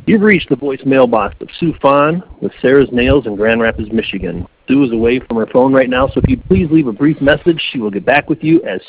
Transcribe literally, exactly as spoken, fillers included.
You've reached the voicemail box of Sue Fawn with Sarah's Nails in Grand Rapids, Michigan. Sue is away from her phone right now, so if you'd please leave a brief message, she will get back with you as